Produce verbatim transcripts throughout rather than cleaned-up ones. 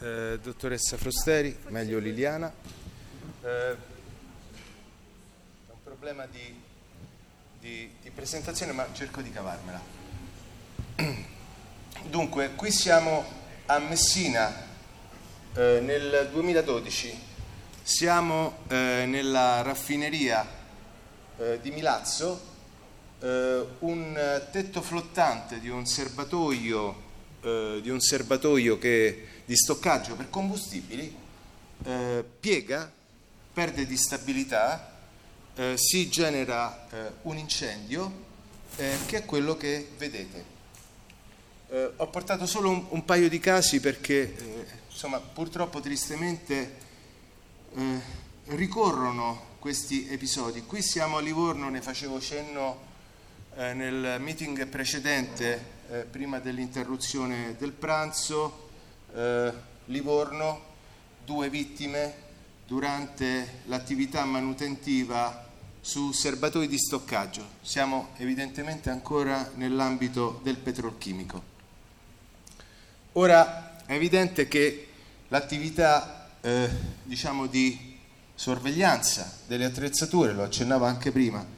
eh, dottoressa Frosteri, meglio Liliana. Eh, un problema di, di, di presentazione, ma cerco di cavarmela. Dunque, qui siamo a Messina eh, nel duemiladodici, siamo eh, nella raffineria eh, di Milazzo. Uh, un tetto flottante di un serbatoio uh, di un serbatoio che, di stoccaggio per combustibili uh, piega, perde di stabilità, uh, si genera uh, un incendio uh, che è quello che vedete. Uh, ho portato solo un, un paio di casi perché uh, insomma purtroppo tristemente uh, ricorrono questi episodi. Qui siamo a Livorno, ne facevo cenno Eh, nel meeting precedente, eh, prima dell'interruzione del pranzo. eh, Livorno, due vittime durante l'attività manutentiva su serbatoi di stoccaggio. Siamo evidentemente ancora nell'ambito del petrolchimico. Ora è evidente che l'attività eh, diciamo di sorveglianza delle attrezzature, lo accennavo anche prima,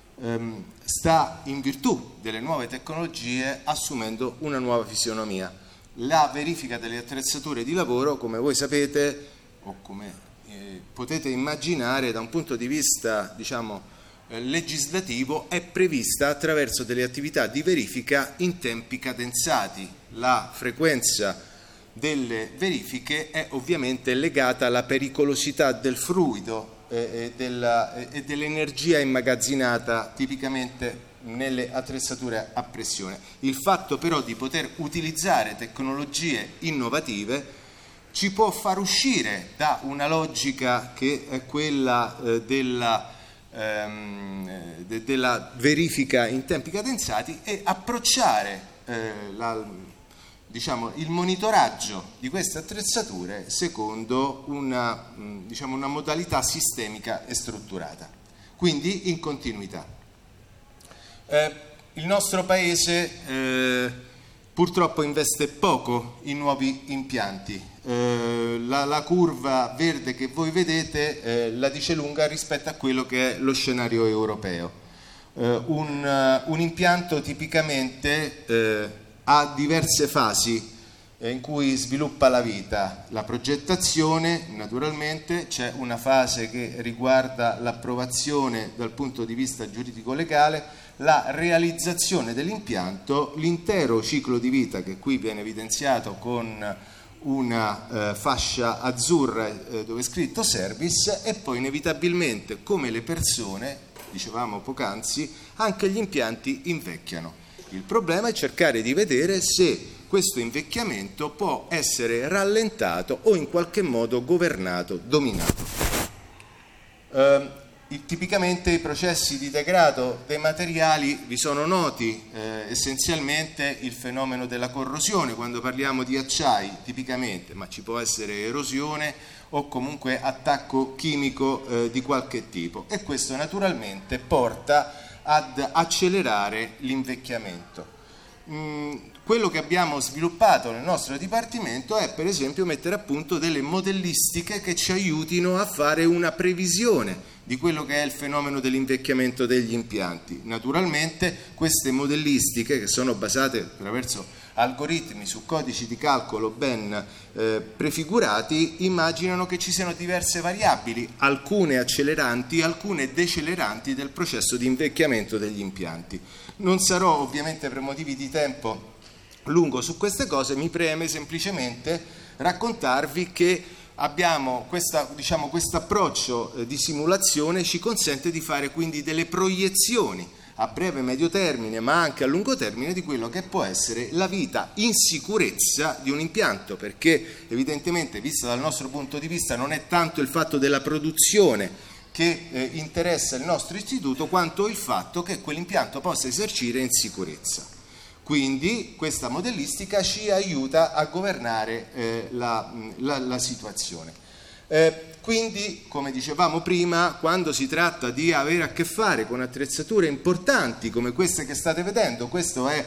sta in virtù delle nuove tecnologie assumendo una nuova fisionomia. La verifica delle attrezzature di lavoro, come voi sapete o come eh, potete immaginare da un punto di vista diciamo eh, legislativo, è prevista attraverso delle attività di verifica in tempi cadenzati. La frequenza delle verifiche è ovviamente legata alla pericolosità del fluido e dell'energia immagazzinata tipicamente nelle attrezzature a pressione. Il fatto però di poter utilizzare tecnologie innovative ci può far uscire da una logica che è quella eh, della, ehm, de, della verifica in tempi cadenzati e approcciare eh, la diciamo il monitoraggio di queste attrezzature secondo una, diciamo, una modalità sistemica e strutturata, quindi in continuità. Eh, il nostro paese eh, purtroppo investe poco in nuovi impianti. Eh, la, la curva verde che voi vedete eh, la dice lunga rispetto a quello che è lo scenario europeo. Eh, un, un impianto tipicamente eh, ha diverse fasi eh, in cui sviluppa la vita. La progettazione, naturalmente, c'è una fase che riguarda l'approvazione dal punto di vista giuridico-legale, la realizzazione dell'impianto, l'intero ciclo di vita che qui viene evidenziato con una eh, fascia azzurra eh, dove è scritto service, e poi inevitabilmente, come le persone, dicevamo poc'anzi, anche gli impianti invecchiano. Il problema è cercare di vedere se questo invecchiamento può essere rallentato o in qualche modo governato, dominato. Eh, tipicamente i processi di degrado dei materiali vi sono noti, eh, essenzialmente il fenomeno della corrosione. Quando parliamo di acciai tipicamente, ma ci può essere erosione o comunque attacco chimico eh, di qualche tipo, e questo naturalmente porta ad accelerare l'invecchiamento. Mm, quello che abbiamo sviluppato nel nostro dipartimento è per esempio mettere a punto delle modellistiche che ci aiutino a fare una previsione di quello che è il fenomeno dell'invecchiamento degli impianti. Naturalmente queste modellistiche, che sono basate attraverso algoritmi su codici di calcolo ben eh, prefigurati, immaginano che ci siano diverse variabili, alcune acceleranti, alcune deceleranti del processo di invecchiamento degli impianti. Non sarò ovviamente per motivi di tempo lungo su queste cose, mi preme semplicemente raccontarvi che abbiamo questa, diciamo, questo approccio eh, di simulazione ci consente di fare quindi delle proiezioni a breve e medio termine, ma anche a lungo termine, di quello che può essere la vita in sicurezza di un impianto, perché evidentemente, vista dal nostro punto di vista, non è tanto il fatto della produzione che eh, interessa il nostro istituto, quanto il fatto che quell'impianto possa esercire in sicurezza. Quindi questa modellistica ci aiuta a governare eh, la, la, la situazione. Eh, quindi, come dicevamo prima, quando si tratta di avere a che fare con attrezzature importanti come queste che state vedendo, questo è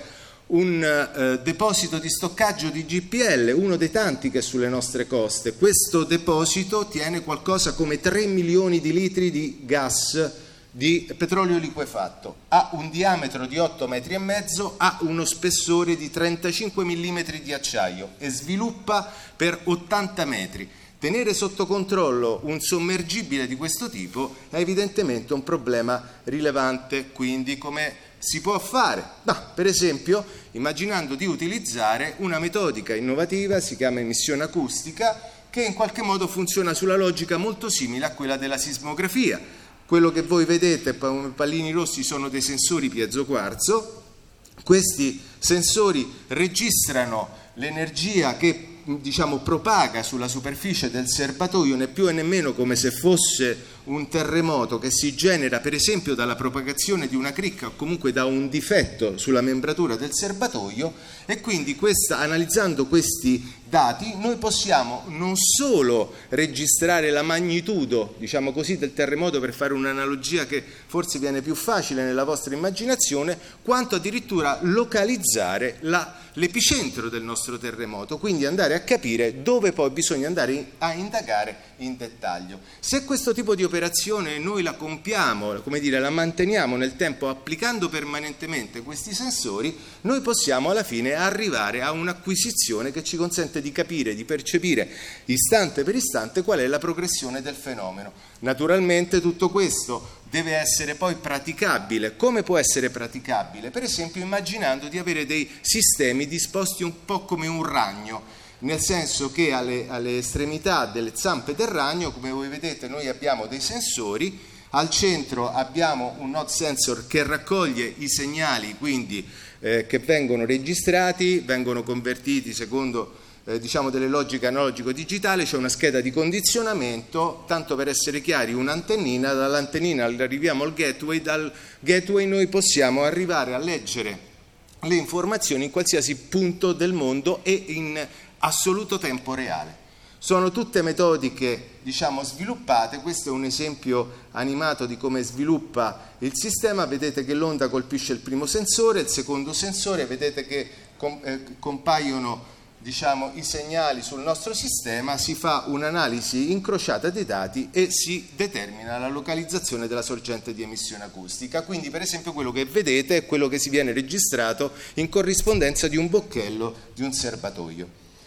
un eh, deposito di stoccaggio di G P L, uno dei tanti che è sulle nostre coste. Questo deposito tiene qualcosa come tre milioni di litri di gas di petrolio liquefatto, ha un diametro di otto metri e mezzo, ha uno spessore di trentacinque millimetri di acciaio e sviluppa per ottanta metri. Tenere sotto controllo un sommergibile di questo tipo è evidentemente un problema rilevante, quindi come si può fare? No, per esempio, immaginando di utilizzare una metodica innovativa, si chiama emissione acustica, che in qualche modo funziona sulla logica molto simile a quella della sismografia. Quello che voi vedete come pallini rossi sono dei sensori piezoquarzo. Questi sensori registrano l'energia che diciamo propaga sulla superficie del serbatoio, né più e nemmeno come se fosse un terremoto che si genera per esempio dalla propagazione di una cricca o comunque da un difetto sulla membratura del serbatoio, e quindi questa, analizzando questi dati noi possiamo non solo registrare la magnitudo, diciamo così, del terremoto, per fare un'analogia che forse viene più facile nella vostra immaginazione, quanto addirittura localizzare la l'epicentro del nostro terremoto, quindi andare a capire dove poi bisogna andare a indagare in dettaglio. Se questo tipo di operazione noi la compiamo, come dire, la manteniamo nel tempo applicando permanentemente questi sensori, noi possiamo alla fine arrivare a un'acquisizione che ci consente di capire, di percepire istante per istante qual è la progressione del fenomeno. Naturalmente tutto questo deve essere poi praticabile. Come può essere praticabile? Per esempio immaginando di avere dei sistemi disposti un po' come un ragno, nel senso che alle, alle estremità delle zampe del ragno, come voi vedete, noi abbiamo dei sensori, al centro abbiamo un node sensor che raccoglie i segnali, quindi eh, che vengono registrati, vengono convertiti secondo Eh, diciamo delle logiche analogico-digitali, c'è una scheda di condizionamento, tanto per essere chiari un'antennina, dall'antennina arriviamo al gateway, dal gateway noi possiamo arrivare a leggere le informazioni in qualsiasi punto del mondo e in assoluto tempo reale. Sono tutte metodiche diciamo sviluppate, questo è un esempio animato di come sviluppa il sistema, vedete che l'onda colpisce il primo sensore, il secondo sensore, vedete che com- eh, compaiono diciamo i segnali sul nostro sistema, si fa un'analisi incrociata dei dati e si determina la localizzazione della sorgente di emissione acustica. Quindi per esempio quello che vedete è quello che si viene registrato in corrispondenza di un bocchello di un serbatoio.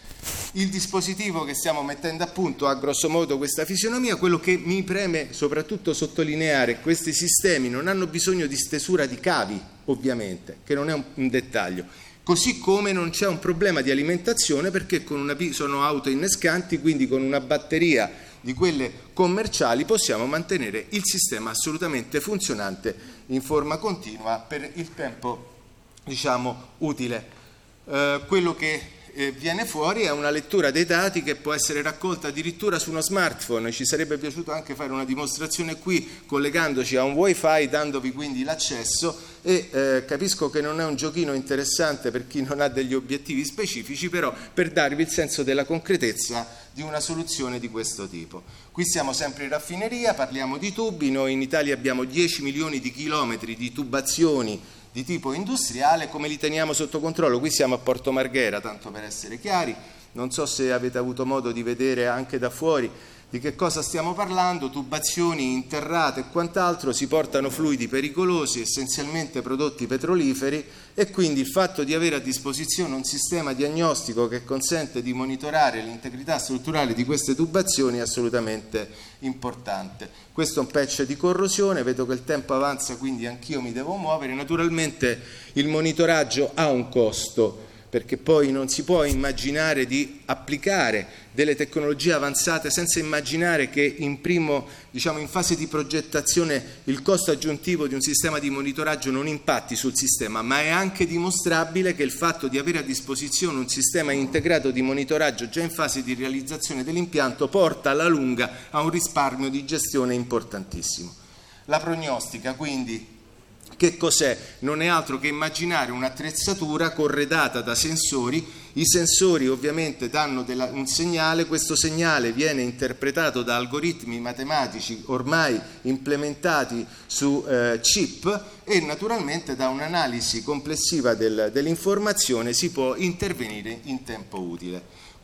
Il dispositivo che stiamo mettendo a punto ha grosso modo questa fisionomia. Quello che mi preme soprattutto sottolineare è che questi sistemi non hanno bisogno di stesura di cavi, ovviamente, che non è un, un dettaglio. Così come non c'è un problema di alimentazione, perché con una, sono autoinnescanti, quindi con una batteria di quelle commerciali possiamo mantenere il sistema assolutamente funzionante in forma continua per il tempo diciamo utile. Eh, quello che eh, viene fuori è una lettura dei dati che può essere raccolta addirittura su uno smartphone. Ci sarebbe piaciuto anche fare una dimostrazione qui collegandoci a un wifi, dandovi quindi l'accesso, e eh, capisco che non è un giochino interessante per chi non ha degli obiettivi specifici, però per darvi il senso della concretezza di una soluzione di questo tipo. Qui siamo sempre in raffineria, parliamo di tubi, noi in Italia abbiamo dieci milioni di chilometri di tubazioni di tipo industriale. Come li teniamo sotto controllo? Qui siamo a Porto Marghera, tanto per essere chiari, non so se avete avuto modo di vedere anche da fuori di che cosa stiamo parlando, tubazioni interrate e quant'altro, si portano fluidi pericolosi, essenzialmente prodotti petroliferi, e quindi il fatto di avere a disposizione un sistema diagnostico che consente di monitorare l'integrità strutturale di queste tubazioni è assolutamente importante. Questo è un patch di corrosione, vedo che il tempo avanza, quindi anch'io mi devo muovere. Naturalmente il monitoraggio ha un costo, perché poi non si può immaginare di applicare delle tecnologie avanzate senza immaginare che in primo, diciamo in fase di progettazione, il costo aggiuntivo di un sistema di monitoraggio non impatti sul sistema, ma è anche dimostrabile che il fatto di avere a disposizione un sistema integrato di monitoraggio già in fase di realizzazione dell'impianto porta alla lunga a un risparmio di gestione importantissimo. La prognostica, quindi, Che cos'è? Non è altro che immaginare un'attrezzatura corredata da sensori. I sensori ovviamente danno della, un segnale, questo segnale viene interpretato da algoritmi matematici ormai implementati su eh, chip, e naturalmente da un'analisi complessiva del, dell'informazione si può intervenire in tempo utile.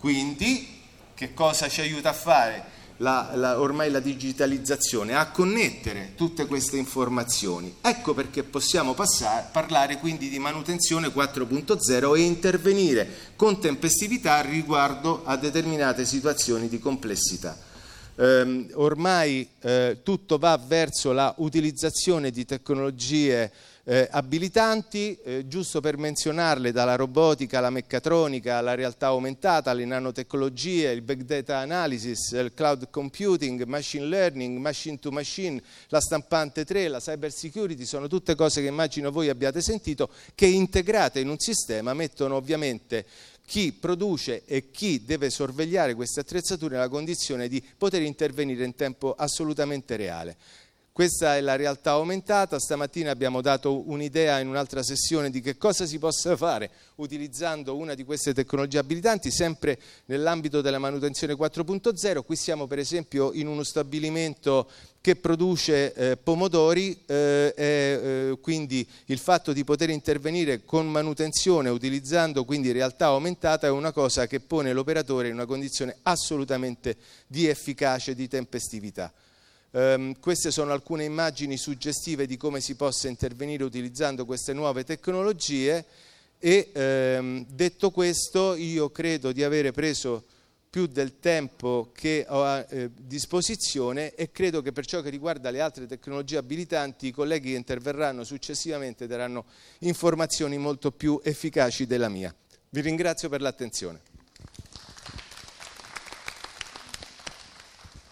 Quindi che cosa ci aiuta a fare? La, la, ormai la digitalizzazione, a connettere tutte queste informazioni. Ecco perché possiamo passare, parlare quindi di manutenzione quattro punto zero e intervenire con tempestività riguardo a determinate situazioni di complessità. Um, ormai eh, tutto va verso la utilizzazione di tecnologie eh, abilitanti, eh, giusto per menzionarle, dalla robotica alla meccatronica, alla realtà aumentata, alle nanotecnologie, il big data analysis, il cloud computing, machine learning, machine to machine, la stampante tre, la cyber security, sono tutte cose che immagino voi abbiate sentito, che integrate in un sistema mettono ovviamente chi produce e chi deve sorvegliare queste attrezzature nella condizione di poter intervenire in tempo assolutamente reale. Questa è la realtà aumentata. Stamattina abbiamo dato un'idea in un'altra sessione di che cosa si possa fare utilizzando una di queste tecnologie abilitanti, sempre nell'ambito della manutenzione quattro punto zero. Qui siamo per esempio in uno stabilimento che produce eh, pomodori, eh, e, eh, quindi il fatto di poter intervenire con manutenzione utilizzando quindi realtà aumentata è una cosa che pone l'operatore in una condizione assolutamente di efficacia e di tempestività. Um, queste sono alcune immagini suggestive di come si possa intervenire utilizzando queste nuove tecnologie e um, detto questo io credo di avere preso più del tempo che ho a eh, disposizione e credo che per ciò che riguarda le altre tecnologie abilitanti i colleghi che interverranno successivamente daranno informazioni molto più efficaci della mia. Vi ringrazio per l'attenzione.